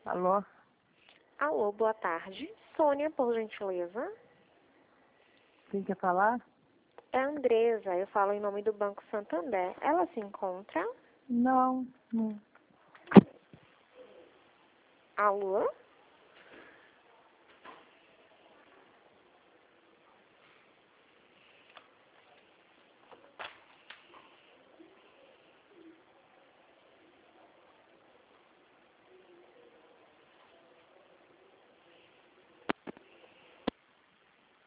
Alô? Alô, boa tarde. Sônia, por gentileza. Quem quer falar? É a Andresa, eu falo em nome do Banco Santander. Ela se encontra? Não. Alô?